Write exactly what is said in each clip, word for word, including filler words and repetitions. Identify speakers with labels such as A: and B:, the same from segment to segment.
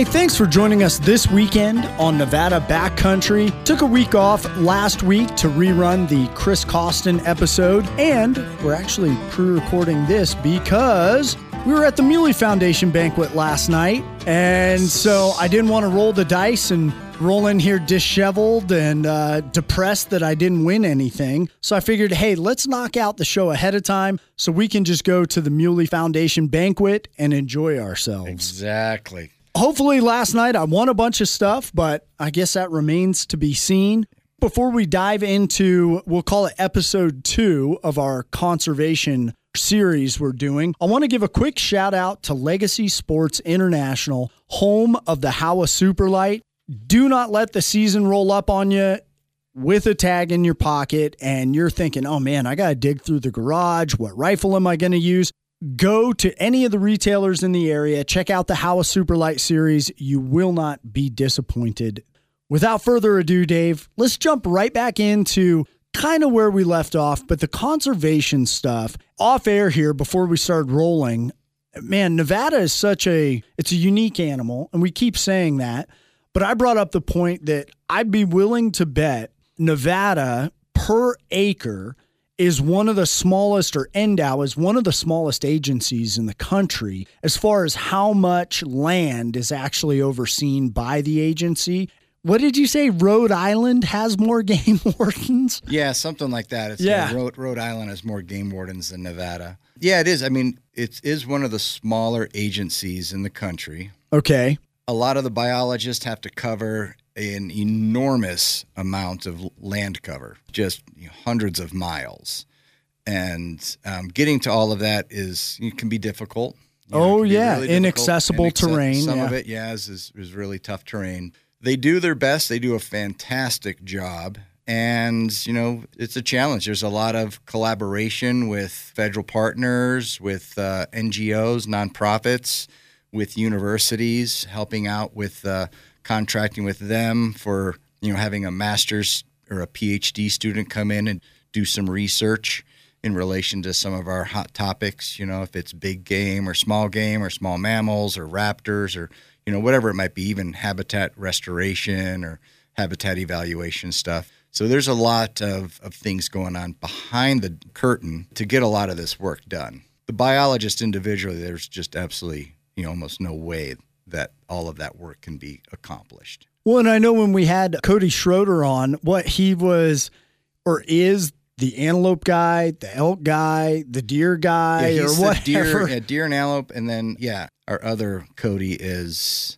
A: Hey, thanks for joining us this weekend on Nevada Backcountry. Took a week off last week to rerun the Chris Costin episode, and we're actually pre-recording this because we were at the Muley Foundation banquet last night, and so I didn't want to roll the dice and roll in here disheveled and uh, depressed that I didn't win anything. So I figured, hey, let's knock out the show ahead of time so we can just go to the Muley Foundation banquet and enjoy ourselves.
B: Exactly.
A: Hopefully last night I won a bunch of stuff, but I guess that remains to be seen. Before we dive into, we'll call it episode two of our conservation series we're doing, I want to give a quick shout out to Legacy Sports International, home of the Howa Superlight. Do not let the season roll up on you with a tag in your pocket and you're thinking, oh man, I got to dig through the garage. What rifle am I going to use? Go to any of the retailers in the area. Check out the Howa Superlight series. You will not be disappointed. Without further ado, Dave, let's jump right back into kind of where we left off, but the conservation stuff off air here before we start rolling. Man, Nevada is such a, it's a unique animal, and we keep saying that, but I brought up the point that I'd be willing to bet Nevada per acre is one of the smallest, or N D O W is one of the smallest agencies in the country as far as how much land is actually overseen by the agency. What did you say? Rhode Island has more game wardens?
B: Yeah, something like that. It's
A: yeah.
B: Uh, Rhode, Rhode Island has more game wardens than Nevada. Yeah, it is. I mean, it is one of the smaller agencies in the country.
A: Okay.
B: A lot of the biologists have to cover an enormous amount of land cover, just you know, hundreds of miles. And um, getting to all of that is it can be difficult. You know,
A: oh, yeah,
B: really
A: inaccessible
B: Inaccess-
A: terrain.
B: Some
A: yeah.
B: of it, yeah, is, is, is really tough terrain. They do their best. They do a fantastic job. And, you know, it's a challenge. There's a lot of collaboration with federal partners, with uh, N G Os, nonprofits, with universities, helping out with uh, contracting with them for, you know, having a master's or a P H D student come in and do some research in relation to some of our hot topics, you know, if it's big game or small game or small mammals or raptors or, you know, whatever it might be, even habitat restoration or habitat evaluation stuff. So there's a lot of, of things going on behind the curtain to get a lot of this work done. The biologist individually, there's just absolutely, you know, almost no way that all of that work can be accomplished.
A: Well, and I know when we had Cody Schroeder on, what he was or is the antelope guy, the elk guy, the deer guy,
B: yeah,
A: or
B: he's
A: whatever.
B: Deer, yeah, deer and antelope, and then, yeah, our other Cody is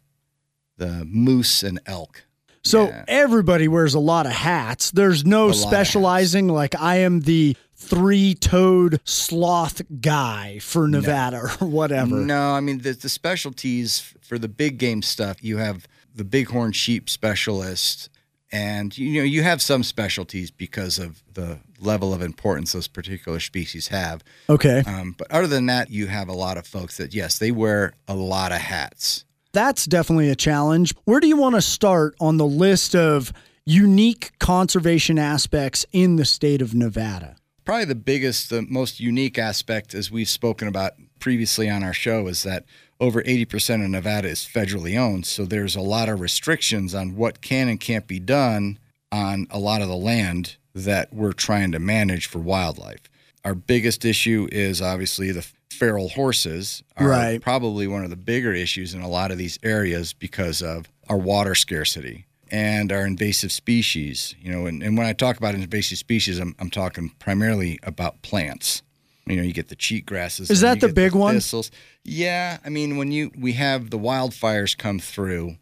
B: the moose and elk.
A: So
B: yeah.
A: everybody wears a lot of hats. There's no specializing, like I am the three-toed sloth guy for Nevada no. or whatever.
B: No, I mean, the, the specialties for the big game stuff, you have the bighorn sheep specialist, and you know you have some specialties because of the level of importance those particular species have.
A: Okay.
B: Um, but other than that, you have a lot of folks that, yes, they wear a lot of hats.
A: That's definitely a challenge. Where do you want to start on the list of unique conservation aspects in the state of Nevada?
B: Probably the biggest, the most unique aspect, as we've spoken about previously on our show, is that over eighty percent of Nevada is federally owned. So there's a lot of restrictions on what can and can't be done on a lot of the land that we're trying to manage for wildlife. Our biggest issue is obviously the feral horses are
A: right.
B: probably one of the bigger issues in a lot of these areas because of our water scarcity and our invasive species. You know, and, and when I talk about invasive species, I'm, I'm talking primarily about plants. You know, you get the cheatgrasses.
A: Is that the big
B: the
A: one?
B: Thistles. Yeah, I mean, when you we have the wildfires come through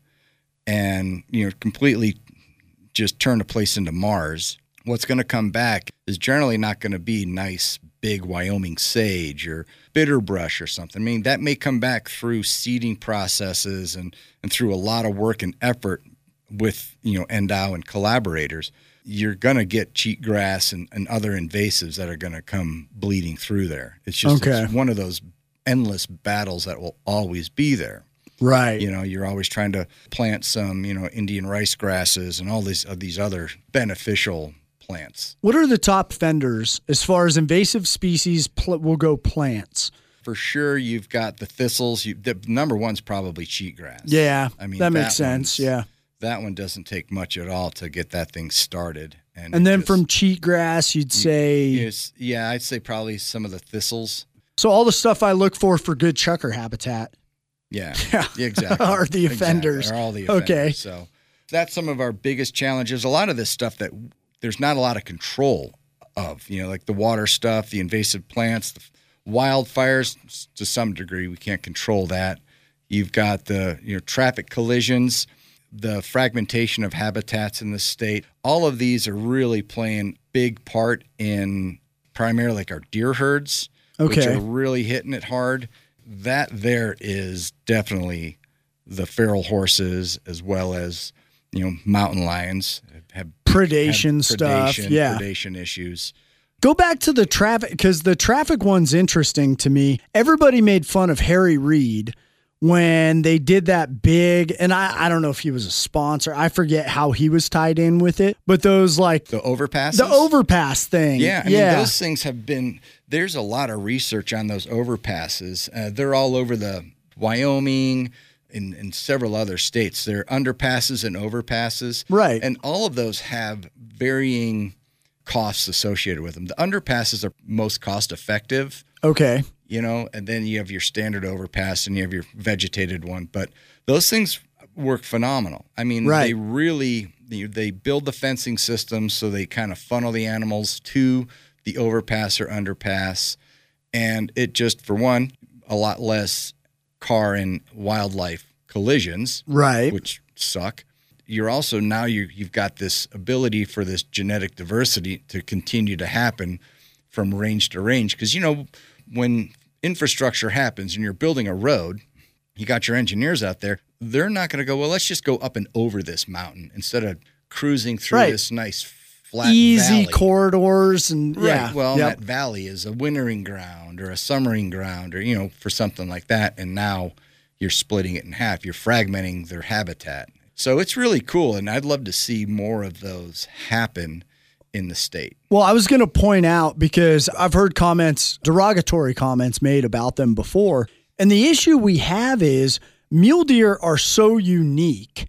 B: and, you know, completely just turn a place into Mars, what's going to come back is generally not going to be nice, big Wyoming sage or bitterbrush or something. I mean, that may come back through seeding processes and, and through a lot of work and effort with, you know, N D O W and collaborators. You're going to get cheatgrass and, and other invasives that are going to come bleeding through there. It's just
A: okay.
B: it's one of those endless battles that will always be there.
A: Right.
B: You know, you're always trying to plant some, you know, Indian rice grasses and all these, uh, these other beneficial plants.
A: What are the top fenders as far as invasive species pl- will go plants?
B: For sure, you've got the thistles. You, the number one's probably cheatgrass.
A: Yeah,
B: I mean
A: that makes sense. Yeah,
B: that one doesn't take much at all to get that thing started. And,
A: and then
B: just,
A: from cheatgrass, you'd say,
B: yeah, I'd say probably some of the thistles.
A: So all the stuff I look for for good chukar habitat.
B: Yeah, yeah, exactly.
A: Are the offenders.
B: Exactly. Are all the offenders.
A: Okay.
B: So that's some of our biggest challenges. A lot of this stuff that there's not a lot of control of, you know, like the water stuff, the invasive plants, the wildfires, to some degree, we can't control that. You've got the, you know, traffic collisions, the fragmentation of habitats in the state. All of these are really playing big part in primarily like our deer herds,
A: okay.
B: which are really hitting it hard. That there is definitely the feral horses as well as, you know, mountain lions have
A: predation
B: have
A: stuff.
B: Predation,
A: yeah.
B: predation issues.
A: Go back to the traffic, because the traffic one's interesting to me. Everybody made fun of Harry Reid when they did that big, and I, I don't know if he was a sponsor. I forget how he was tied in with it, but those like
B: the overpasses,
A: the overpass thing.
B: Yeah. I
A: yeah.
B: mean, those things have been, there's a lot of research on those overpasses. Uh, they're all over the Wyoming and, and several other states. They're underpasses and overpasses.
A: Right.
B: And all of those have varying costs associated with them. The underpasses are most cost effective.
A: Okay.
B: You know, and then you have your standard overpass and you have your vegetated one. But those things work phenomenal. I mean,
A: right.
B: they really, they build the fencing system so they kind of funnel the animals to the overpass or underpass. And it just, for one, a lot less car and wildlife collisions,
A: right?
B: Which suck. You're also, now you, you've got this ability for this genetic diversity to continue to happen from range to range. Because, you know, when infrastructure happens and you're building a road, you got your engineers out there, they're not going to go, well, let's just go up and over this mountain instead of cruising through
A: right.
B: this nice flat
A: easy
B: valley.
A: corridors. And
B: right.
A: yeah,
B: Well,
A: yep.
B: that valley is a wintering ground or a summering ground or, you know, for something like that. And now you're splitting it in half. You're fragmenting their habitat. So it's really cool. And I'd love to see more of those happen in the state.
A: Well, I was going to point out, because I've heard comments, derogatory comments made about them before. And the issue we have is mule deer are so unique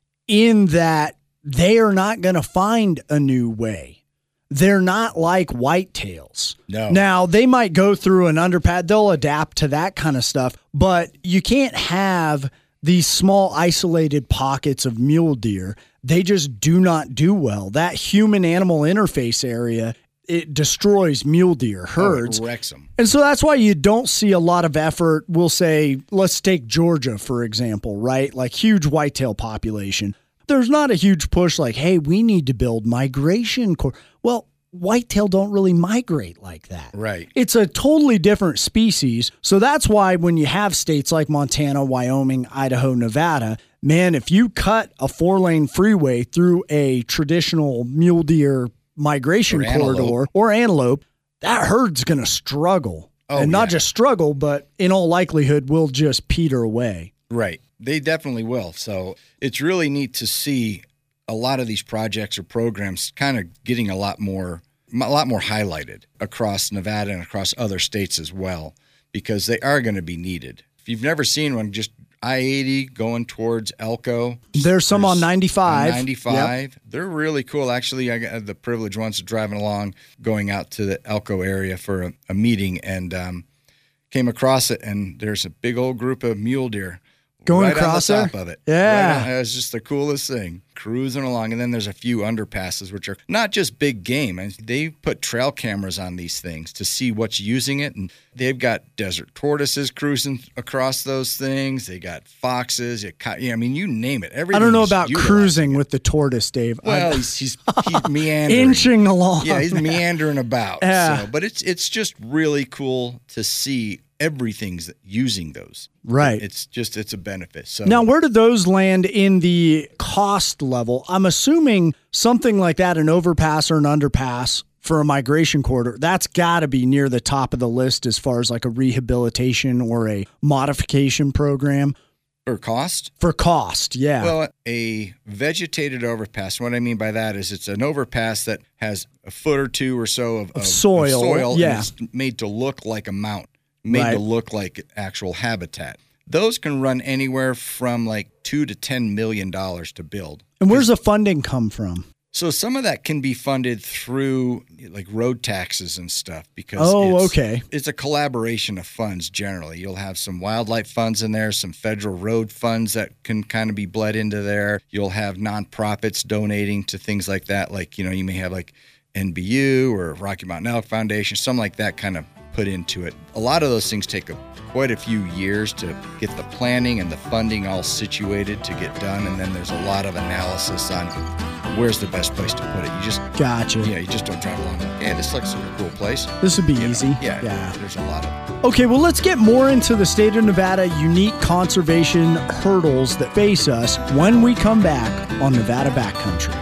A: in that they are not going to find a new way. They're not like whitetails.
B: No.
A: Now, they might go through an underpass. They'll adapt to that kind of stuff. But you can't have these small isolated pockets of mule deer. They just do not do well. That human-animal interface area, it destroys mule deer herds.
B: Oh, it wrecks them.
A: And so that's why you don't see a lot of effort. We'll say, let's take Georgia, for example, right? Like huge whitetail population. There's not a huge push like, hey, we need to build migration cor-. Well, whitetail don't really migrate like that.
B: Right.
A: It's a totally different species. So that's why when you have states like Montana, Wyoming, Idaho, Nevada, man, if you cut a four-lane freeway through a traditional mule deer migration
B: or
A: corridor
B: antelope.
A: or antelope, that herd's going to struggle.
B: Oh,
A: and not
B: yeah.
A: just struggle, but in all likelihood will just peter away.
B: Right. They definitely will. So it's really neat to see a lot of these projects or programs kind of getting a lot more, a lot more highlighted across Nevada and across other states as well, because they are going to be needed. If you've never seen one, just I eighty going towards Elko.
A: There's some
B: There's
A: on ninety-five.
B: On ninety-five.
A: Yep.
B: They're really cool. Actually, I got the privilege once of driving along, going out to the Elko area for a, a meeting, and um, came across it, and there's a big old group of mule deer
A: Going
B: right
A: across
B: on the
A: there?
B: top of it.
A: Yeah.
B: Right on, it was just the coolest thing. Cruising along. And then there's a few underpasses, which are not just big game. And they put trail cameras on these things to see what's using it. And they've got desert tortoises cruising across those things. They got foxes. You got, yeah, I mean, you name it. Everything.
A: I don't know about cruising with the tortoise, Dave.
B: Well,
A: I-
B: he's, he's, he's meandering.
A: Inching along.
B: Yeah, he's meandering about.
A: Yeah.
B: So, but it's it's just really cool to see everything's using those.
A: Right.
B: It's just, it's a benefit. So
A: Now, where do those land in the cost level? I'm assuming something like that, an overpass or an underpass for a migration corridor, that's got to be near the top of the list as far as like a rehabilitation or a modification program.
B: for cost?
A: For cost, yeah.
B: Well, a vegetated overpass, what I mean by that is it's an overpass that has a foot or two or so of, of,
A: soil,
B: of soil
A: yeah.
B: and it's made to look like a mountain. made
A: Right.
B: to look like actual habitat. Those can run anywhere from like two to ten million dollars to build.
A: And where's the funding come from?
B: So some of that can be funded through like road taxes and stuff because
A: Oh,
B: it's,
A: okay.
B: it's a collaboration of funds generally. You'll have some wildlife funds in there, some federal road funds that can kind of be bled into there. You'll have nonprofits donating to things like that. Like, you know, you may have like N B U or Rocky Mountain Elk Foundation, something like that kind of put into it. A lot of those things take a, quite a few years to get the planning and the funding all situated to get done. And then there's a lot of analysis on where's the best place to put it. You just,
A: Gotcha.
B: yeah, you just don't drive along and, hey, this looks like a cool place.
A: This would be
B: You know,
A: easy.
B: yeah,
A: Yeah.
B: there's a lot of.
A: Okay, well, let's get more into the state of Nevada unique conservation hurdles that face us when we come back on Nevada Backcountry.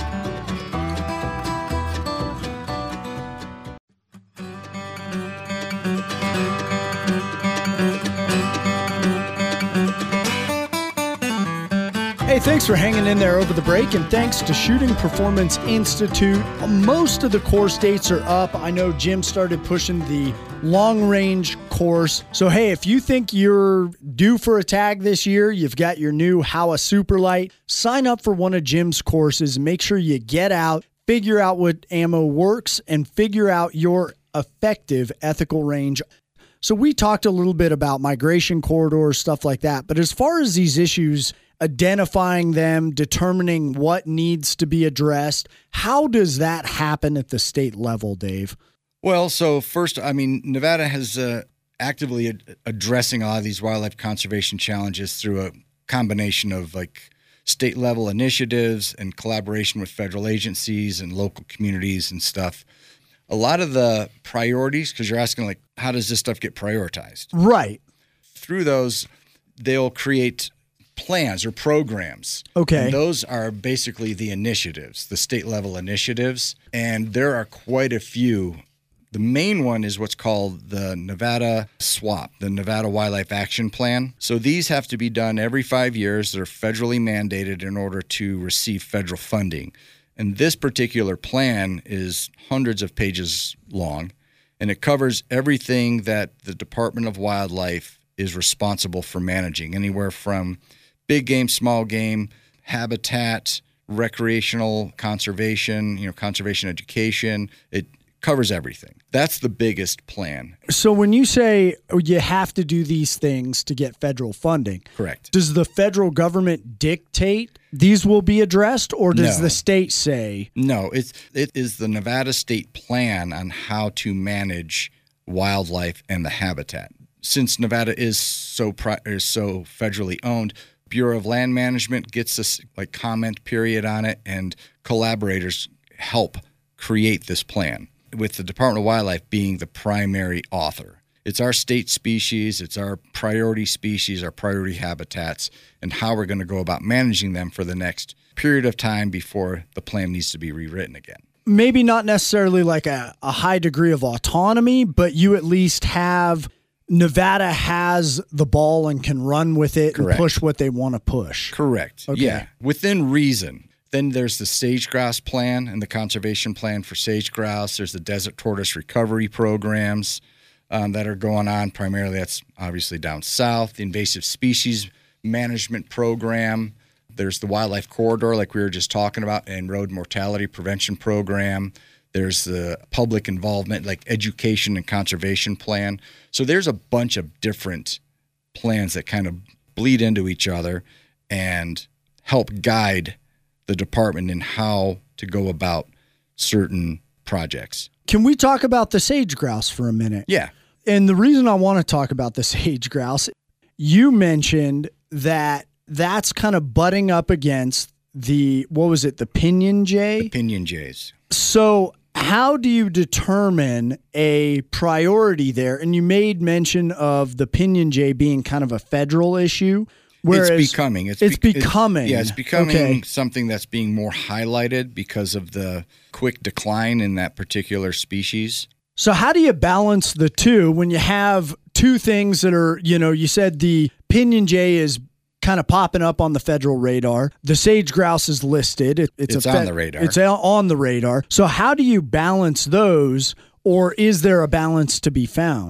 A: Hey, thanks for hanging in there over the break, and thanks to Shooting Performance Institute. Most of the course dates are up. I know Jim started pushing the long-range course. So, hey, if you think you're due for a tag this year, you've got your new Howa Superlight, sign up for one of Jim's courses. Make sure you get out, figure out what ammo works, and figure out your effective ethical range. So we talked a little bit about migration corridors, stuff like that. But as far as these issues, identifying them, determining what needs to be addressed, how does that happen at the state level, Dave?
B: Well, so first, I mean, Nevada has uh, actively ad- addressing a lot of these wildlife conservation challenges through a combination of like state level initiatives and collaboration with federal agencies and local communities and stuff. A lot of the priorities, because you're asking like, how does this stuff get prioritized?
A: Right.
B: Through those, they'll create plans or programs.
A: Okay.
B: And those are basically the initiatives, the state level initiatives. And there are quite a few. The main one is what's called the Nevada SWAP, the Nevada Wildlife Action Plan. So these have to be done every five years. They're federally mandated in order to receive federal funding. And this particular plan is hundreds of pages long, and it covers everything that the Department of Wildlife is responsible for managing, anywhere from big game, small game, habitat, recreational conservation, you know, conservation education. It covers everything. That's the biggest plan.
A: So when you say you have to do these things to get federal funding,
B: Correct.
A: does the federal government dictate these will be addressed, or does
B: No.
A: the state say?
B: No, it's it is the Nevada state plan on how to manage wildlife and the habitat. Since Nevada is so pri- is so federally owned, Bureau of Land Management gets this like comment period on it, and collaborators help create this plan, with the Department of Wildlife being the primary author. It's our state species, it's our priority species, our priority habitats, and how we're going to go about managing them for the next period of time before the plan needs to be rewritten again.
A: Maybe not necessarily like a, a high degree of autonomy, but you at least have Nevada has the ball and can run with it
B: Correct.
A: and push what they want to push.
B: Correct.
A: Okay.
B: Yeah, within reason. Then there's the sage grouse plan and the conservation plan for sage grouse. There's the desert tortoise recovery programs um, that are going on. Primarily, that's obviously down south. The invasive species management program. There's the wildlife corridor, like we were just talking about, and road mortality prevention program. There's the public involvement, like education and conservation plan. So there's a bunch of different plans that kind of bleed into each other and help guide the department in how to go about certain projects.
A: Can we talk about the sage grouse for a minute?
B: Yeah.
A: And the reason I want to talk about the sage grouse, you mentioned that that's kind of butting up against the, what was it, the pinyon jay?
B: The pinyon jays.
A: So how do you determine a priority there? And you made mention of the pinyon jay being kind of a federal issue. Whereas
B: it's becoming. It's,
A: it's
B: be-
A: becoming.
B: It's, yeah, it's becoming
A: Okay.
B: something that's being more highlighted because of the quick decline in that particular species.
A: So how do you balance the two when you have two things that are, you know, you said the pinyon jay is kind of popping up on the federal radar. The sage grouse is listed. It, it's
B: It's
A: a
B: on the radar.
A: It's on the radar. So how do you balance those, or is there a balance to be found?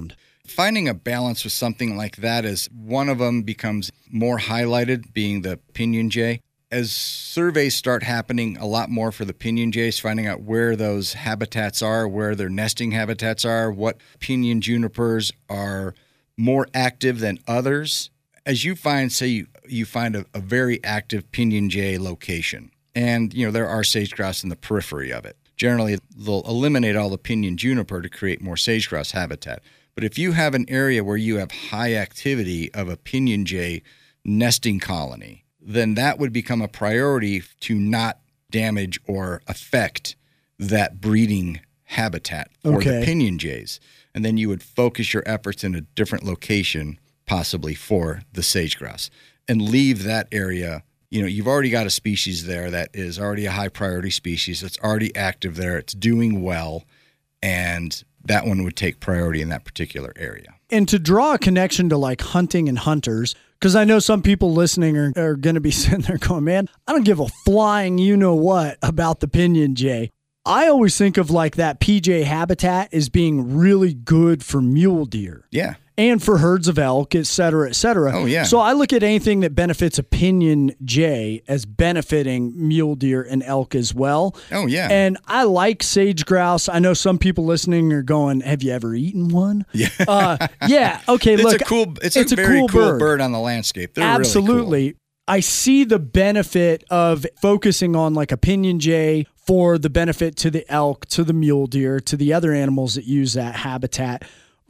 B: finding a balance with something like that is one of them becomes more highlighted, being the pinyon jay. As surveys start happening a lot more for the pinyon jays, finding out where those habitats are, where their nesting habitats are, what pinyon junipers are more active than others. As you find, say you, you find a, a very active pinyon jay location, and you know there are sage-grouse in the periphery of it. Generally, they'll eliminate all the pinyon juniper to create more sage-grouse habitat. But if you have an area where you have high activity of a pinyon jay nesting colony, then that would become a priority to not damage or affect that breeding habitat for
A: Okay.
B: the pinyon jays. And then you would focus your efforts in a different location, possibly for the sage-grouse, and leave that area. You know, you've already got a species there that is already a high priority species. It's already active there. It's doing well. And that one would take priority in that particular area.
A: And to draw a connection to like hunting and hunters, because I know some people listening are, are going to be sitting there going, man, I don't give a flying you know what about the pinyon jay. I always think of like that P J habitat as being really good for mule deer.
B: Yeah.
A: And for herds of elk, et cetera, et cetera.
B: Oh, yeah.
A: So I look at anything that benefits a pinyon jay as benefiting mule deer and elk as well.
B: Oh, yeah.
A: And I like sage grouse. I know some people listening are going, have you ever eaten one?
B: Yeah.
A: Uh, yeah. Okay.
B: It's
A: look,
B: a cool, it's,
A: it's
B: a,
A: a
B: very
A: cool
B: cool,
A: bird.
B: bird. on the landscape. They're
A: Absolutely.
B: really cool.
A: I see the benefit of focusing on like a pinyon jay for the benefit to the elk, to the mule deer, to the other animals that use that habitat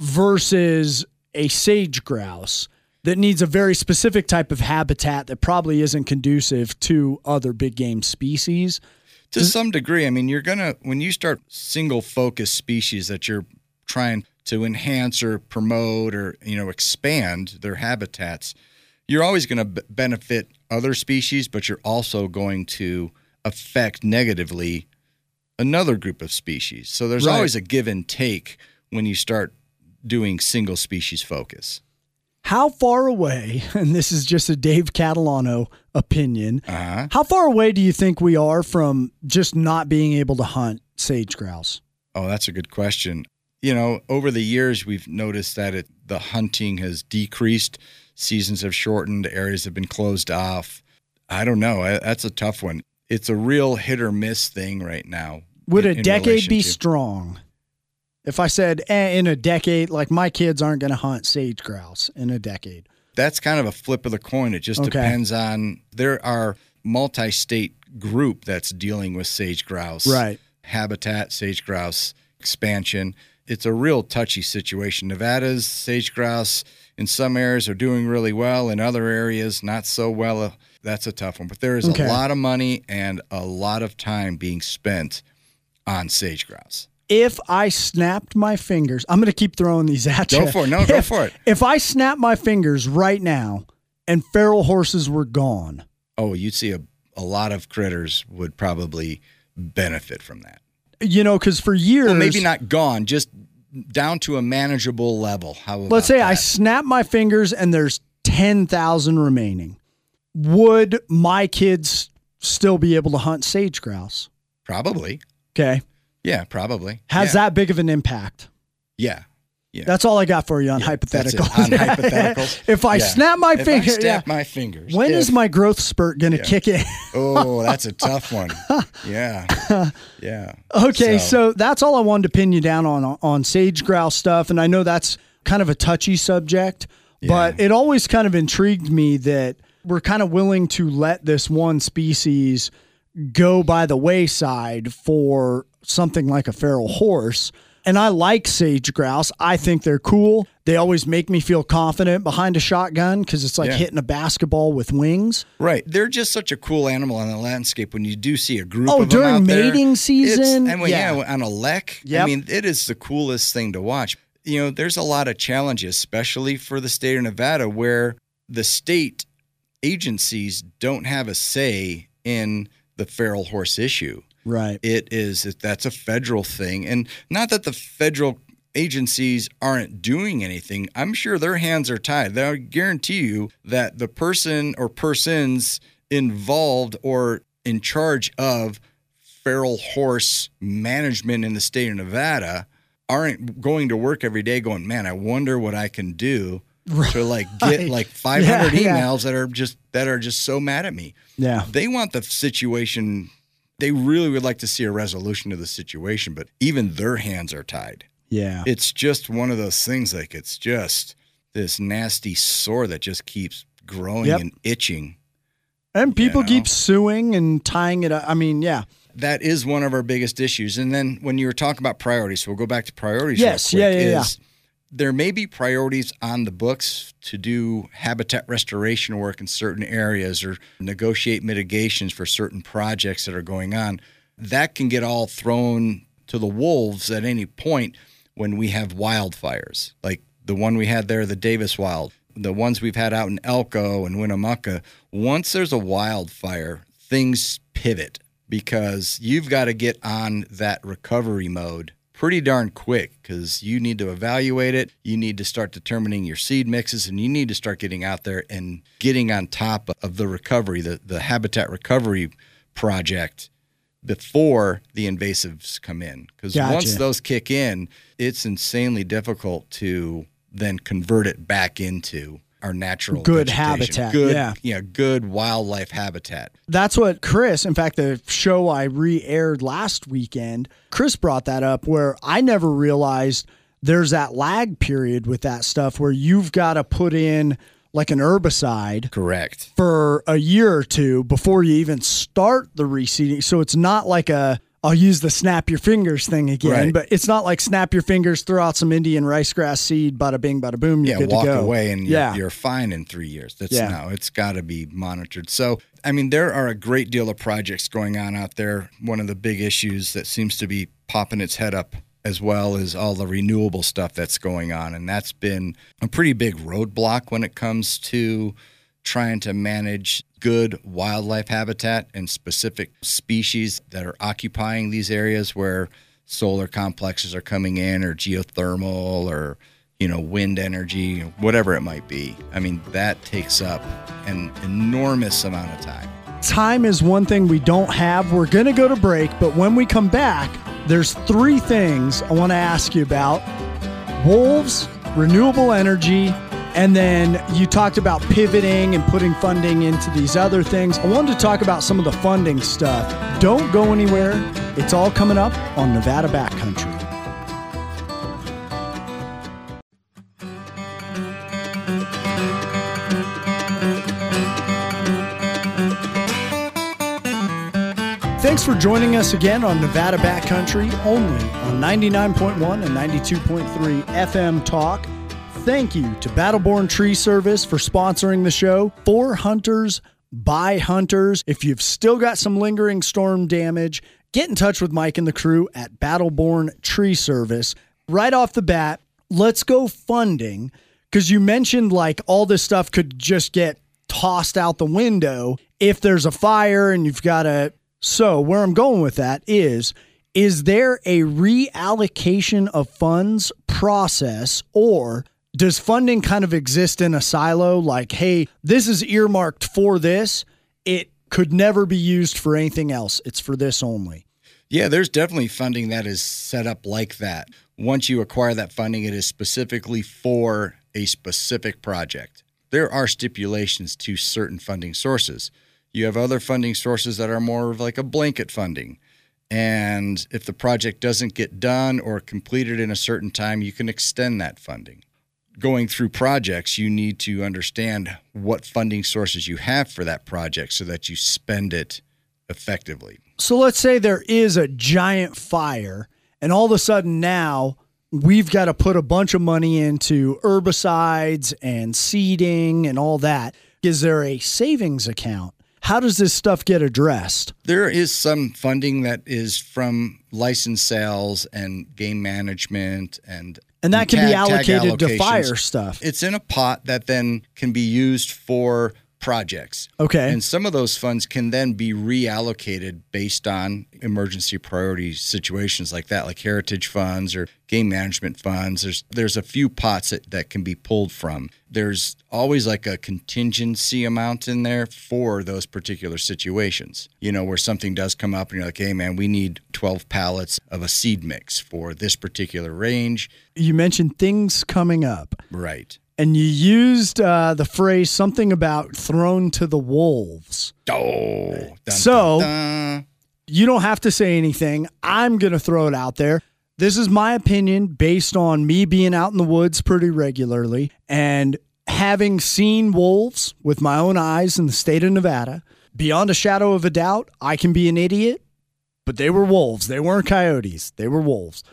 A: versus a sage grouse that needs a very specific type of habitat that probably isn't conducive to other big game species.
B: To some degree, I mean, you're going to, when you start single focus species that you're trying to enhance or promote or, you know, expand their habitats, you're always going to b- benefit other species, but you're also going to affect negatively another group of species. So there's
A: Right.
B: always a give and take when you start doing single species focus.
A: How far away, and this is just a Dave Catalano opinion,
B: Uh-huh.
A: how far away do you think we are from just not being able to hunt sage grouse?
B: Oh, that's a good question. You know, over the years, we've noticed that it, the hunting has decreased. Seasons have shortened. Areas have been closed off. I don't know. I, that's a tough one. It's a real hit or miss thing right now.
A: Would
B: in-
A: a
B: in
A: decade
B: relation
A: be
B: to-
A: strong? If I said eh, in a decade, like my kids aren't going to hunt sage grouse in a decade.
B: That's kind of a flip of the coin. It just
A: Okay.
B: depends on, there are multi-state group that's dealing with sage grouse.
A: Right.
B: Habitat, sage grouse expansion. It's a real touchy situation. Nevada's sage grouse in some areas are doing really well. In other areas, not so well. That's a tough one. But there is
A: Okay.
B: a lot of money and a lot of time being spent on sage grouse.
A: If I snapped my fingers, I'm going to keep throwing these at you.
B: Go for it. No, go
A: If-
B: for it.
A: If I snap my fingers right now and feral horses were gone,
B: Oh, you'd see a, a lot of critters would probably benefit from that.
A: you know, because for years,
B: Well, maybe not gone, just down to a manageable level. How about
A: let's say
B: that?
A: I snap my fingers and there's ten thousand remaining. Would my kids still be able to hunt sage grouse?
B: Probably.
A: Okay.
B: Yeah, probably.
A: Has
B: yeah.
A: that big of an impact?
B: Yeah. Yeah.
A: That's all I got for you on
B: Yeah, that's it.
A: hypotheticals.
B: On hypotheticals.
A: If I
B: Yeah.
A: snap my
B: If
A: finger,
B: I snap
A: yeah.
B: my fingers.
A: when is
B: if-
A: my growth spurt going to
B: Yeah.
A: kick in?
B: Oh, that's a tough one. Yeah. Yeah.
A: Okay, so. that's all I wanted to pin you down on on sage grouse stuff, and I know that's kind of a touchy subject, but
B: Yeah.
A: it always kind of intrigued me that we're kind of willing to let this one species go by the wayside for something like a feral horse. And I like sage grouse. I think they're cool. They always make me feel confident behind a shotgun because it's like
B: Yeah.
A: hitting a basketball with wings.
B: Right. They're just such a cool animal on the landscape when you do see a group
A: Oh,
B: of them
A: during
B: out there.
A: mating
B: It's-
A: season?
B: and when,
A: Yeah.
B: yeah. on a lek.
A: Yep.
B: I mean, it is the coolest thing to watch. You know, there's a lot of challenges, especially for the state of Nevada, where the state agencies don't have a say in the feral horse issue.
A: Right.
B: It is, that's a federal thing. And not that the federal agencies aren't doing anything. I'm sure their hands are tied. I guarantee you that the person or persons involved or in charge of feral horse management in the state of Nevada aren't going to work every day going, man, I wonder what I can do
A: right.
B: to like get like five hundred
A: yeah,
B: emails
A: yeah.
B: that are just that are just so mad at me.
A: Yeah.
B: They want the situation. They really would like to see a resolution to the situation, but even their hands are tied.
A: Yeah.
B: It's just one of those things, like it's just this nasty sore that just keeps growing
A: yep.
B: and itching.
A: And people
B: you know?
A: keep suing and tying it up. I mean, yeah.
B: That is one of our biggest issues. And then when you were talking about priorities, so we'll go back to priorities
A: yes,
B: real quick,
A: yeah, yeah,
B: is
A: yeah.
B: there may be priorities on the books to do habitat restoration work in certain areas or negotiate mitigations for certain projects that are going on. That can get all thrown to the wolves at any point when we have wildfires, like the one we had there, the Davis Wild, the ones we've had out in Elko and Winnemucca. Once there's a wildfire, things pivot because you've got to get on that recovery mode pretty darn quick because you need to evaluate it. You need to start determining your seed mixes, and you need to start getting out there and getting on top of the recovery, the, the habitat recovery project before the invasives come in. Because
A: gotcha.
B: Once those kick in, it's insanely difficult to then convert it back into our natural
A: good
B: vegetation.
A: habitat.
B: Good,
A: yeah.
B: yeah, good wildlife habitat.
A: That's what Chris, in fact, the show I re-aired last weekend, Chris brought that up where I never realized there's that lag period with that stuff where you've got to put in like an herbicide.
B: Correct.
A: For a year or two before you even start the reseeding. So it's not like a, I'll use the snap your fingers thing again,
B: right.
A: but it's not like snap your fingers, throw out some Indian rice grass seed, bada bing, bada boom, you're
B: yeah,
A: good
B: walk
A: to go.
B: away and
A: yeah.
B: you're, you're fine in three years. That's
A: yeah.
B: no, it's got to be monitored. So, I mean, there are a great deal of projects going on out there. One of the big issues that seems to be popping its head up as well as all the renewable stuff that's going on. And that's been a pretty big roadblock when it comes to trying to manage good wildlife habitat and specific species that are occupying these areas where solar complexes are coming in or geothermal or, you know, wind energy, whatever it might be. I mean, that takes up an enormous amount of time.
A: Time is one thing we don't have. We're going to go to break, but when we come back, there's three things I want to ask you about. Wolves, renewable energy, and then you talked about pivoting and putting funding into these other things. I wanted to talk about some of the funding stuff. Don't go anywhere. It's all coming up on Nevada Backcountry. Thanks for joining us again on Nevada Backcountry, only on ninety-nine point one and ninety-two point three F M Talk. Thank you to Battleborn Tree Service for sponsoring the show. For hunters, by hunters. If you've still got some lingering storm damage, get in touch with Mike and the crew at Battleborn Tree Service. Right off the bat, let's go funding, because you mentioned like all this stuff could just get tossed out the window if there's a fire and you've got to... So where I'm going with that is, is there a reallocation of funds process, or does funding kind of exist in a silo? Like, hey, this is earmarked for this. It could never be used for anything else. It's for this only.
B: Yeah, there's definitely funding that is set up like that. Once you acquire that funding, it is specifically for a specific project. There are stipulations to certain funding sources. You have other funding sources that are more of like a blanket funding. And if the project doesn't get done or completed in a certain time, you can extend that funding. Going through projects, you need to understand what funding sources you have for that project so that you spend it effectively.
A: So let's say there is a giant fire, and all of a sudden now we've got to put a bunch of money into herbicides and seeding and all that. Is there a savings account? How does this stuff get addressed?
B: There is some funding that is from license sales and game management and
A: And that can
B: tag,
A: be allocated to
B: allocations.
A: fire stuff.
B: It's in a pot that then can be used for projects.
A: Okay.
B: And some of those funds can then be reallocated based on emergency priority situations like that, like heritage funds or game management funds. There's there's a few pots that, that can be pulled from. There's always like a contingency amount in there for those particular situations, you know, where something does come up and you're like, hey, man, we need twelve pallets of a seed mix for this particular range.
A: You mentioned things coming up.
B: Right.
A: And you used uh, the phrase something about thrown to the wolves.
B: Oh, dun,
A: so
B: dun, dun.
A: You don't have to say anything. I'm going to throw it out there. This is my opinion based on me being out in the woods pretty regularly and having seen wolves with my own eyes in the state of Nevada. Beyond a shadow of a doubt, I can be an idiot, but they were wolves. They weren't coyotes. They were wolves.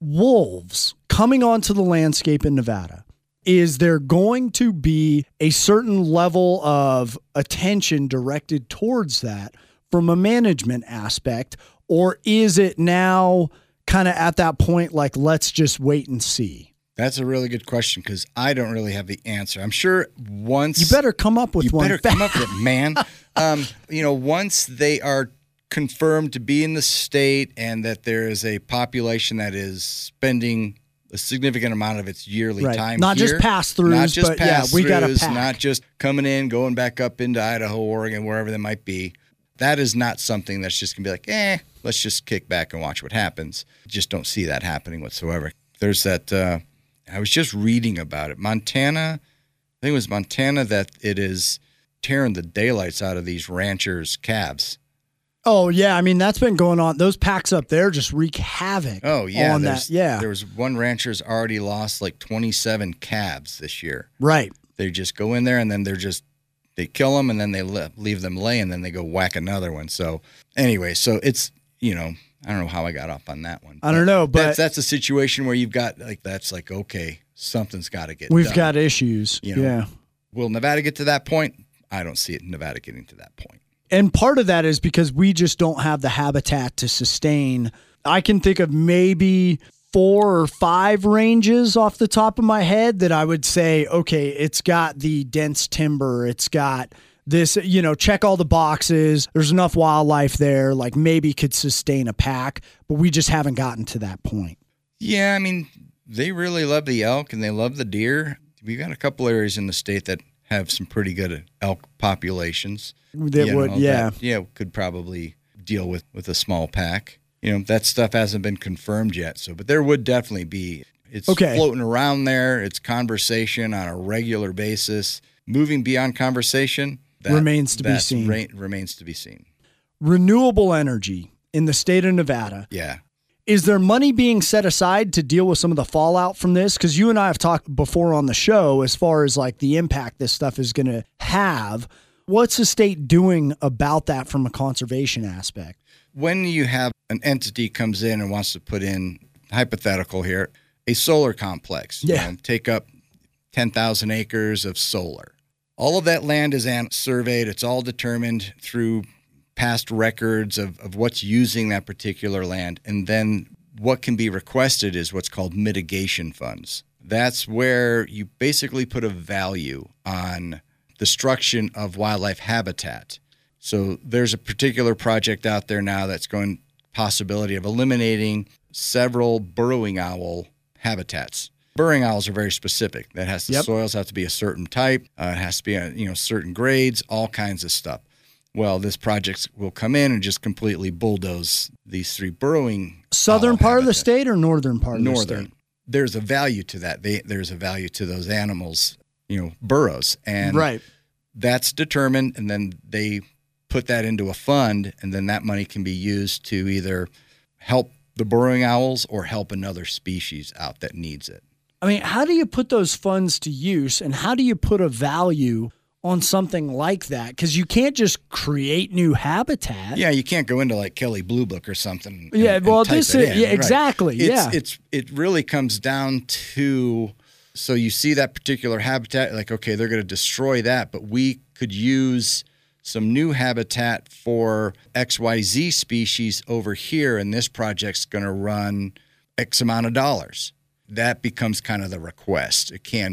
A: Wolves coming onto the landscape in Nevada. Is there going to be a certain level of attention directed towards that from a management aspect, or is it now kind of at that point like, let's just wait and see?
B: That's a really good question because I don't really have the answer. I'm sure once...
A: You better come up with
B: you
A: one.
B: You better come up with it, man. Um, you know, once they are confirmed to be in the state and that there is a population that is spending a significant amount of its yearly
A: right.
B: time
A: not
B: here.
A: just pass-throughs,
B: not just
A: but yeah, we got to pack.
B: Not just coming in, going back up into Idaho, Oregon, wherever they might be. That is not something that's just going to be like, eh, let's just kick back and watch what happens. Just don't see that happening whatsoever. There's that, uh, I was just reading about it. Montana, I think it was Montana that it is tearing the daylights out of these ranchers' calves.
A: Oh, yeah. I mean, that's been going on. Those packs up there just wreak havoc.
B: Oh, yeah.
A: On that. Yeah.
B: There was one rancher's already lost like twenty-seven calves this year.
A: Right.
B: They just go in there and then they're just, they kill them and then they leave them lay and then they go whack another one. So anyway, so it's, you know, I don't know how I got up on that one.
A: I don't know, but
B: that's, that's a situation where you've got like, that's like, okay, something's got to get
A: we've
B: done.
A: got issues.
B: You know,
A: yeah.
B: Will Nevada get to that point? I don't see it in Nevada getting to that point.
A: And part of that is because we just don't have the habitat to sustain. I can think of maybe four or five ranges off the top of my head that I would say, okay, it's got the dense timber. It's got this, you know, check all the boxes. There's enough wildlife there, like maybe could sustain a pack, but we just haven't gotten to that point.
B: Yeah, I mean, they really love the elk and they love the deer. We've got a couple areas in the state that have some pretty good elk populations.
A: That
B: you
A: would,
B: know,
A: yeah.
B: That, yeah, could probably deal with, with a small pack. You know, that stuff hasn't been confirmed yet. So, but there would definitely be. It's
A: okay.
B: floating around there. It's conversation on a regular basis. Moving beyond conversation that,
A: remains to be seen.
B: Re- remains to be seen.
A: Renewable energy in the state of Nevada.
B: Yeah.
A: Is there money being set aside to deal with some of the fallout from this? Because you and I have talked before on the show as far as like the impact this stuff is going to have. What's the state doing about that from a conservation aspect?
B: When you have an entity comes in and wants to put in, hypothetical here, a solar complex,
A: yeah.
B: you know, take up ten thousand acres of solar. All of that land is surveyed. It's all determined through past records of, of what's using that particular land. And then what can be requested is what's called mitigation funds. That's where you basically put a value on destruction of wildlife habitat. So there's a particular project out there now that's going possibility of eliminating several burrowing owl habitats. Burrowing owls are very specific. That has the
A: yep.
B: soils have to be a certain type. Uh, it has to be a, you know certain grades, all kinds of stuff. Well, this project will come in and just completely bulldoze these three burrowing.
A: Southern part of the state or northern part of
B: northern.
A: the state?
B: There's a value to that. They, there's a value to those animals, you know, burrows, and
A: right.
B: that's determined, and then they put that into a fund, and then that money can be used to either help the burrowing owls or help another species out that needs it.
A: I mean, how do you put those funds to use, and how do you put a value on something like that? Because you can't just create new habitat.
B: Yeah, you can't go into like Kelly Blue Book or something. And,
A: yeah, well,
B: and type
A: this
B: it
A: is
B: in,
A: yeah,
B: right.
A: exactly.
B: It's,
A: yeah,
B: it's it really comes down to, so you see that particular habitat, like okay, they're going to destroy that, but we could use some new habitat for X Y Z species over here, and this project's going to run X amount of dollars. That becomes kind of the request. It can be.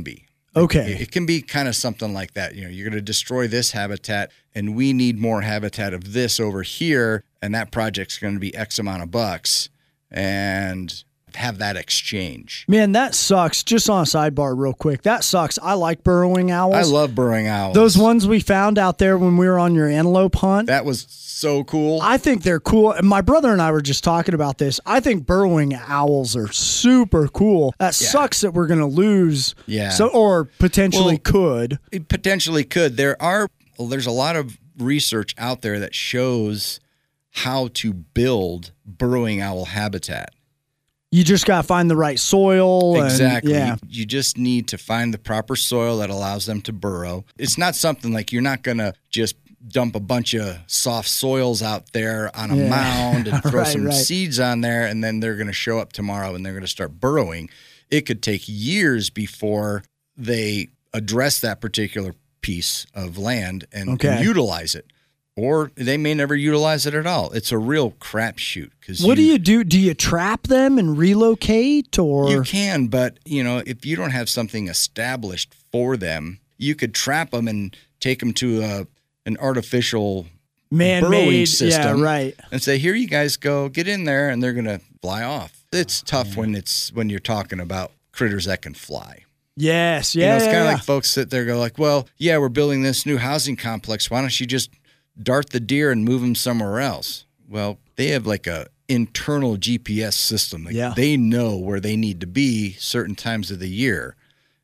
A: Okay.
B: It, it can be kind of something like that. You know, you're going to destroy this habitat and we need more habitat of this over here. And that project's going to be X amount of bucks and have that exchange.
A: Man, that sucks. Just on a sidebar real quick. That sucks. I like burrowing owls.
B: I love burrowing owls.
A: Those ones we found out there when we were on your antelope hunt.
B: That was so cool.
A: I think they're cool. And my brother and I were just talking about this. I think burrowing owls are super cool. That
B: Yeah.
A: sucks that we're going to lose.
B: Yeah.
A: So, or potentially
B: Well,
A: could.
B: It potentially could. There are, well, there's a lot of research out there that shows how to build burrowing owl habitat.
A: You just got to find the right soil. and-
B: Exactly.
A: yeah.
B: You, you just need to find the proper soil that allows them to burrow. It's not something like you're not going to just dump a bunch of soft soils out there on a
A: Yeah.
B: mound and throw
A: Right,
B: some
A: right.
B: seeds on there and then they're going to show up tomorrow and they're going to start burrowing. It could take years before they address that particular piece of land and,
A: Okay.
B: and utilize it. Or they may never utilize it at all. It's a real crapshoot. Because
A: What do you do? Do you trap them and relocate, or
B: You can, but you know, if you don't have something established for them, you could trap them and take them to a an artificial burrowing
A: man-made?
B: system,
A: Yeah, right.
B: and say, "Here, you guys go, get in there," and they're gonna fly off. It's tough when it's when you're talking about critters that can fly.
A: Yes,
B: You
A: yeah,
B: know, it's
A: yeah,
B: kind of
A: yeah.
B: like folks sit there and go like, "Well, yeah, we're building this new housing complex. Why don't you just dart the deer and move them somewhere else?" Well, they have like a internal G P S system. Like
A: Yeah.
B: they know where they need to be certain times of the year,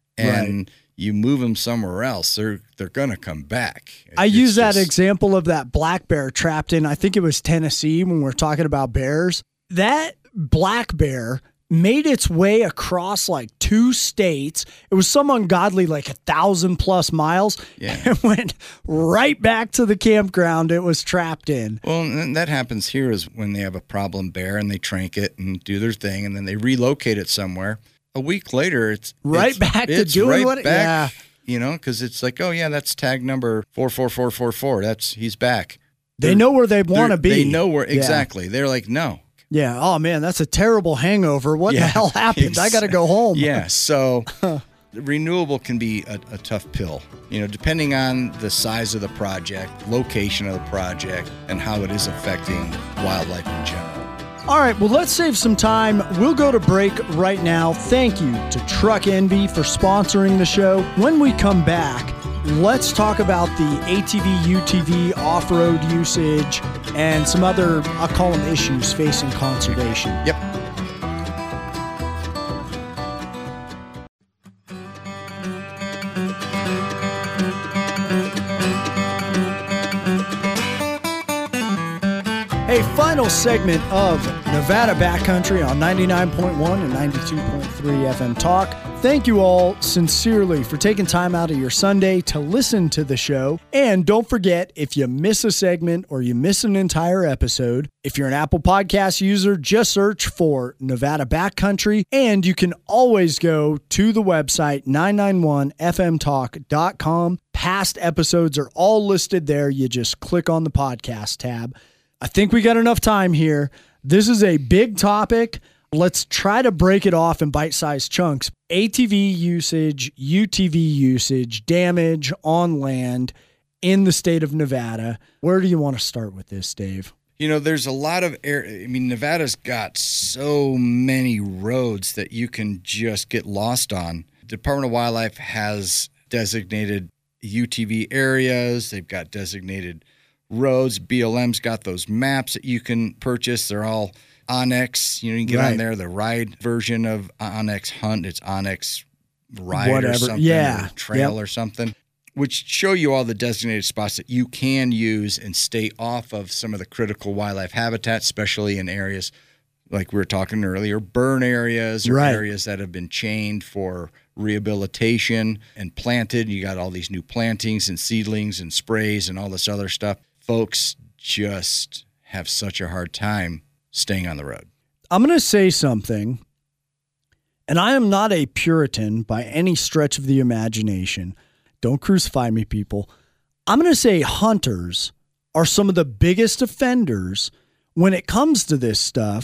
B: and you move them somewhere else, they're they're gonna come back.
A: I
B: It's
A: use that
B: just-
A: example of that black bear trapped in, I think it was Tennessee when we're talking about bears. That black bear made its way across like two states. It was some ungodly like a thousand plus miles
B: Yeah.
A: and went right back to the campground it was trapped in.
B: Well, and that happens here is when they have a problem bear and they trank it and do their thing, and then they relocate it somewhere. A week later, it's
A: Right
B: it's,
A: back to
B: it's
A: doing
B: right
A: what it-
B: back,
A: yeah.
B: You know, because it's like, oh yeah, that's tag number four four four four four. That's he's back.
A: They
B: They're-
A: know where they want to
B: they're-
A: be.
B: They know where
A: Yeah.
B: exactly. They're like, no.
A: Yeah. Oh man, that's a terrible hangover. What the
B: Yeah,
A: hell happened? I got to go home.
B: Yeah. So renewable can be a, a tough pill, you know, depending on the size of the project, location of the project, and how it is affecting wildlife in general.
A: All right, well, let's save some time. We'll go to break right now. Thank you to Truck Envy for sponsoring the show. When we come back, let's talk about the A T V, U T V, off-road usage, and some other, I'll call them issues facing conservation.
B: Yep.
A: A final segment of Nevada Backcountry on ninety-nine point one and ninety-two point three F M Talk. Thank you all sincerely for taking time out of your Sunday to listen to the show. And don't forget, if you miss a segment or you miss an entire episode, if you're an Apple Podcast user, just search for Nevada Backcountry. And you can always go to the website nine nine one f m talk dot com. Past episodes are all listed there. You just click on the podcast tab. I think we got enough time here. This is a big topic. Let's try to break it off in bite-sized chunks. A T V usage, U T V usage, damage on land in the state of Nevada. Where do you want to start with this, Dave?
B: You know, there's a lot of air. I mean, Nevada's got so many roads that you can just get lost on. The Department of Wildlife has designated U T V areas. They've got designated roads. B L M's got those maps that you can purchase. They're all Onyx. You know, you can get
A: Right.
B: on there, the ride version of Onyx Hunt. It's Onyx Ride
A: Whatever.
B: or something,
A: Yeah.
B: or Trail
A: Yep.
B: or something, which show you all the designated spots that you can use and stay off of some of the critical wildlife habitats, especially in areas like we were talking earlier, burn areas or
A: Right.
B: areas that have been chained for rehabilitation and planted. You got all these new plantings and seedlings and sprays and all this other stuff. Folks just have such a hard time staying on the road.
A: I'm going to say something, and I am not a Puritan by any stretch of the imagination. Don't crucify me, people. I'm going to say hunters are some of the biggest offenders when it comes to this stuff,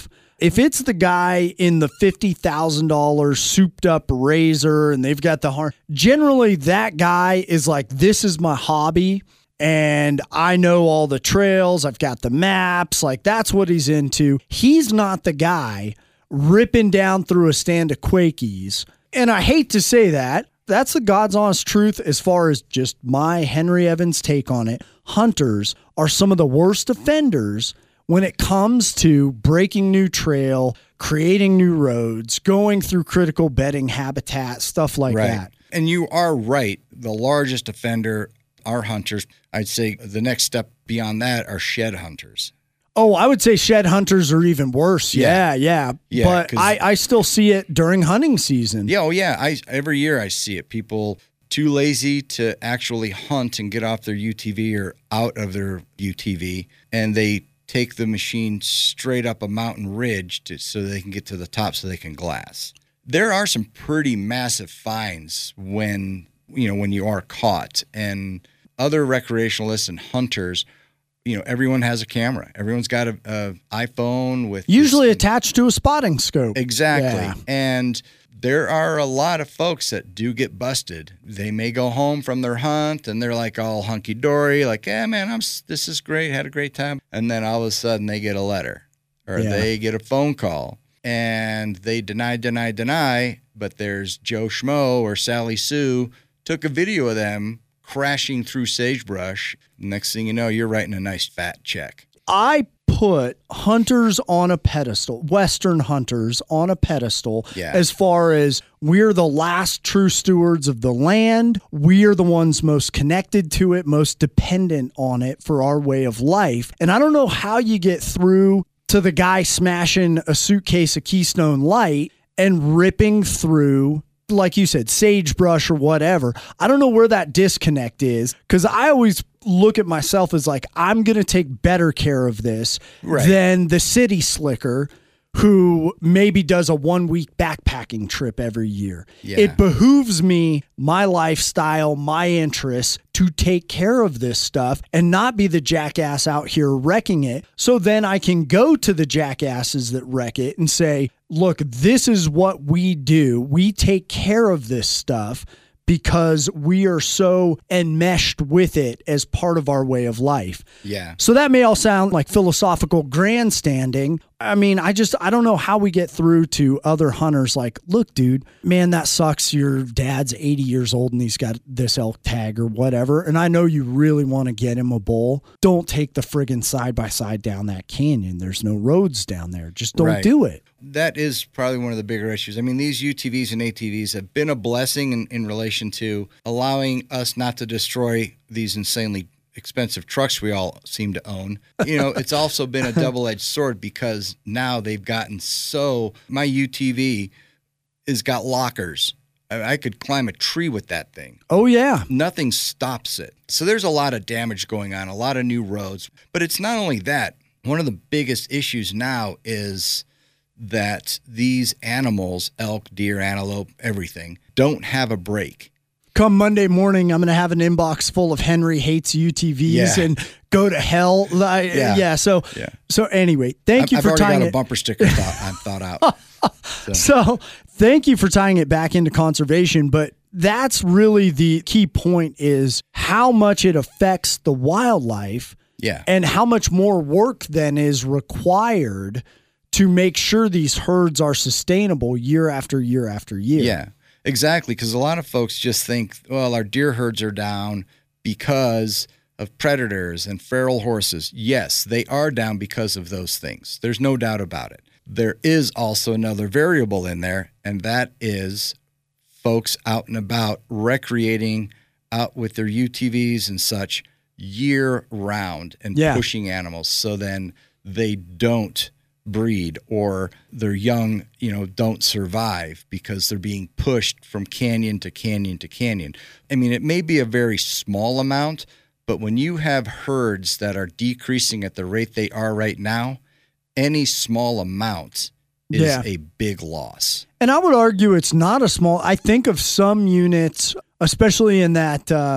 A: If it's the guy in the fifty thousand dollars souped up razor and they've got the harness, generally that guy is like, this is my hobby and I know all the trails. I've got the maps. Like that's what he's into. He's not the guy ripping down through a stand of Quakies. And I hate to say that. That's the God's honest truth as far as just my Henry Evans take on it. Hunters are some of the worst offenders when it comes to breaking new trail, creating new roads, going through critical bedding habitat, stuff like
B: right.
A: that.
B: And you are right. The largest offender are hunters. I'd say the next step beyond that are shed hunters.
A: Oh, I would say shed hunters are even worse. Yeah, yeah.
B: yeah.
A: yeah but I, I still see it during hunting season.
B: Yeah, oh yeah. I every year I see it. People too lazy to actually hunt and get off their U T V or out of their U T V, and they take the machine straight up a mountain ridge to, so they can get to the top so they can glass. There are some pretty massive fines when, you know, when you are caught. And other recreationalists and hunters, you know, everyone has a camera. Everyone's got a, a iPhone with
A: usually
B: this,
A: attached to a spotting scope.
B: Exactly.
A: Yeah.
B: And there are a lot of folks that do get busted. They may go home from their hunt and they're like all hunky-dory, like, yeah, man, I'm, this is great, had a great time. And then all of a sudden they get a letter or
A: yeah.
B: they get a phone call and they deny, deny, deny, but there's Joe Schmo or Sally Sue took a video of them crashing through sagebrush. Next thing you know, you're writing a nice fat check.
A: I put hunters on a pedestal, Western hunters on a pedestal,
B: yeah.
A: as far as we're the last true stewards of the land. We are the ones most connected to it, most dependent on it for our way of life. And I don't know how you get through to the guy smashing a suitcase of Keystone Light and ripping through, like you said, sagebrush or whatever. I don't know where that disconnect is, because I always look at myself as like, I'm going to take better care of this
B: right.
A: than the city slicker who maybe does a one week backpacking trip every year.
B: Yeah.
A: It behooves me, my lifestyle, my interests, to take care of this stuff and not be the jackass out here wrecking it. So then I can go to the jackasses that wreck it and say, look, this is what we do. We take care of this stuff because we are so enmeshed with it as part of our way of life.
B: Yeah.
A: So that may all sound like philosophical grandstanding. I mean, I just, I don't know how we get through to other hunters like, look, dude, man, that sucks. Your dad's eighty years old and he's got this elk tag or whatever. And I know you really want to get him a bull. Don't take the friggin' side by side down that canyon. There's no roads down there. Just don't
B: right.
A: do it.
B: That is probably one of the bigger issues. I mean, these U T Vs and A T Vs have been a blessing in, in relation to allowing us not to destroy these insanely expensive trucks we all seem to own. You know, it's also been a double-edged sword because now they've gotten so, my U T V has got lockers. I, I could climb a tree with that thing.
A: Oh, yeah.
B: Nothing stops it. So there's a lot of damage going on, a lot of new roads. But it's not only that. One of the biggest issues now is that these animals, elk, deer, antelope, everything, don't have a break.
A: Come Monday morning, I'm going to have an inbox full of Henry hates U T Vs
B: Yeah.
A: and go to hell. I, yeah. yeah. So,
B: yeah.
A: so anyway, thank
B: I've,
A: you
B: I've
A: for
B: already
A: tying
B: got a
A: it.
B: bumper sticker thought, I'm thought out. So.
A: So thank you for tying it back into conservation. But that's really the key point, is how much it affects the wildlife.
B: Yeah.
A: And how much more work then is required to make sure these herds are sustainable year after year after year.
B: Yeah, exactly. Because a lot of folks just think, well, our deer herds are down because of predators and feral horses. Yes, they are down because of those things. There's no doubt about it. There is also another variable in there, and that is folks out and about recreating out with their U T Vs and such year round and
A: yeah.
B: pushing animals. So then they don't breed, or their young, you know, don't survive because they're being pushed from canyon to canyon to canyon. I mean, it may be a very small amount, but when you have herds that are decreasing at the rate they are right now, any small amount is
A: yeah.
B: a big loss.
A: And I would argue it's not a small, I think of some units, especially in that, um,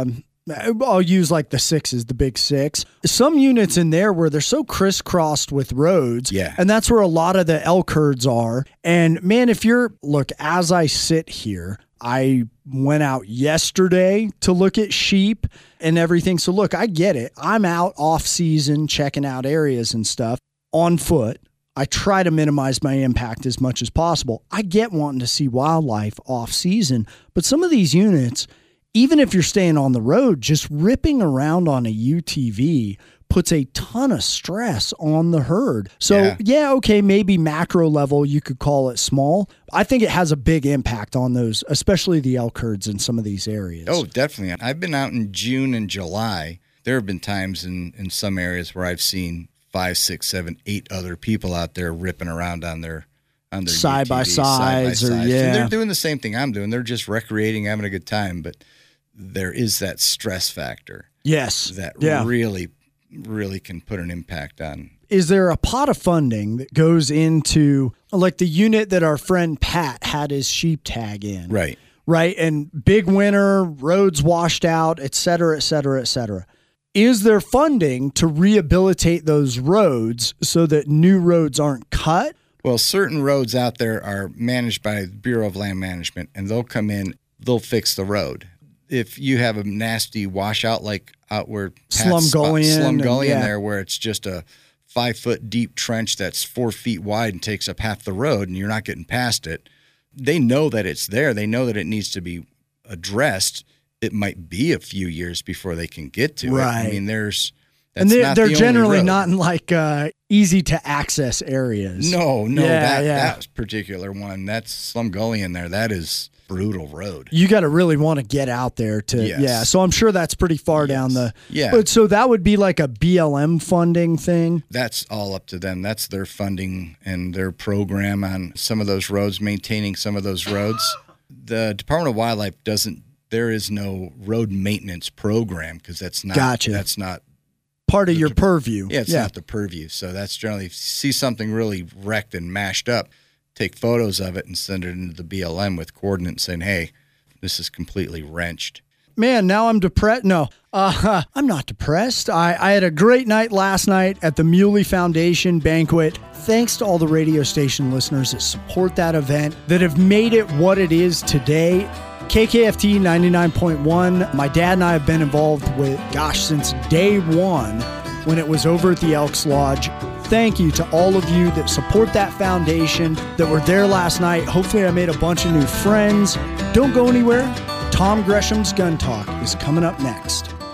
A: I'll use like the sixes, the big six. Some units in there where they're so crisscrossed with roads.
B: Yeah.
A: And that's where a lot of the elk herds are. And man, if you're, look, as I sit here, I went out yesterday to look at sheep and everything. So look, I get it. I'm out off season checking out areas and stuff on foot. I try to minimize my impact as much as possible. I get wanting to see wildlife off season, but some of these units, even if you're staying on the road, just ripping around on a U T V puts a ton of stress on the herd. So yeah. yeah, okay, maybe macro level, you could call it small. I think it has a big impact on those, especially the elk herds in some of these areas.
B: Oh, definitely. I've been out in June and July. There have been times in, in some areas where I've seen five, six, seven, eight other people out there ripping around on their on their
A: side by sides, or
B: sides.
A: yeah,
B: and they're doing the same thing I'm doing. They're just recreating, having a good time, but there is that stress factor.
A: Yes,
B: that
A: yeah.
B: really, really can put an impact on.
A: Is there a pot of funding that goes into like the unit that our friend Pat had his sheep tag in?
B: Right,
A: right, and big winter, roads washed out, et cetera, et cetera, et cetera. Is there funding to rehabilitate those roads so that new roads aren't cut?
B: Well, certain roads out there are managed by the Bureau of Land Management, and they'll come in, they'll fix the road. If you have a nasty washout like out where
A: Slumgullion,
B: Slumgullion
A: yeah.
B: there, where it's just a five-foot deep trench that's four feet wide and takes up half the road, and you're not getting past it, they know that it's there. They know that it needs to be addressed. It might be a few years before they can get to
A: right.
B: it. I mean, there's that's
A: and they're,
B: not
A: they're
B: the
A: generally
B: only road.
A: not in like uh, easy to access areas.
B: No, no,
A: yeah,
B: that
A: yeah.
B: that particular one, that's Slumgullion there. That is brutal road.
A: You got to really want to get out there to
B: yes.
A: yeah. So I'm sure that's pretty far
B: yes.
A: down the
B: yeah.
A: But so that would be like a B L M funding thing.
B: That's all up to them. That's their funding and their program on some of those roads, maintaining some of those roads. The Department of Wildlife doesn't. There is no road maintenance program because that's not.
A: Gotcha.
B: That's not
A: part of
B: the,
A: your purview.
B: Yeah, it's yeah. not the purview. So that's generally if you see something really wrecked and mashed up, take photos of it and send it into the B L M with coordinates saying, "Hey, this is completely wrenched."
A: Man, now I'm depressed. No, uh, I'm not depressed. I, I had a great night last night at the Muley Foundation banquet. Thanks to all the radio station listeners that support that event, that have made it what it is today. K K F T ninety-nine point one. My dad and I have been involved with, gosh, since day one when it was over at the Elks Lodge. Thank you to all of you that support that foundation, that were there last night. Hopefully I made a bunch of new friends. Don't go anywhere. Tom Gresham's Gun Talk is coming up next.